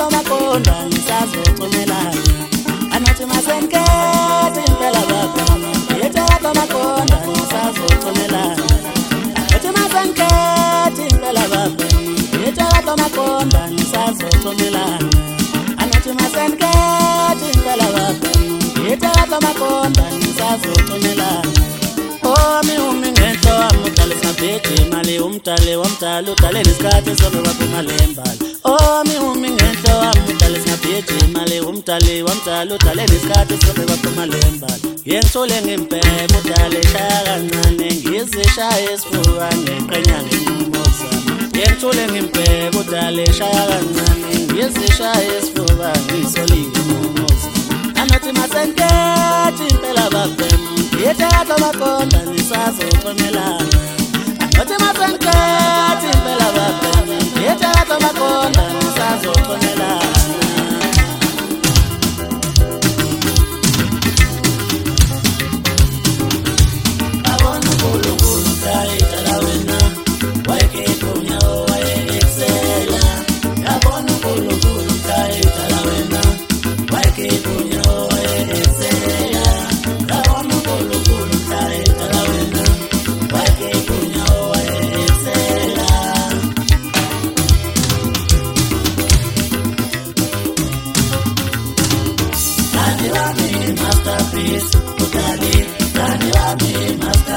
maqonda ngisazoxhumelana anothi masenkethe impela baba yethatha maqonda ngisazoxhumelana anothi masenkethe impela baba yethatha maqonda ngisazoxhumelana anothi masenkethe impela baba yethatha maqonda ngisazoxhumelana Omi ngento amudala sabhethi imali umdale wamdala udale nesikhathi sobe waphumaleembali Omi ngento amudala sabhethi imali umdale wamdala udale nesikhathi sobe waphumaleembali Yengithole ngempela udale shaya kancane ngizishaya isifuba ngeqenya ngemumoza Yengithole ngempela udale shaya kancane ngizishaya isifuba ngisolinge ngemumoza Anothi masenkethe impela babem yethatha maqonda nisazoxhumelana Anothi masenkethe impela babem yethatha maqonda nisazoxhumelana Abona uNkulunkulu kayithala wena wayekekunya wayekexela Abona uNkulunkulu kayithala wena wayekekunya Masterpiece, Udali, Dani Wami, masterpiece.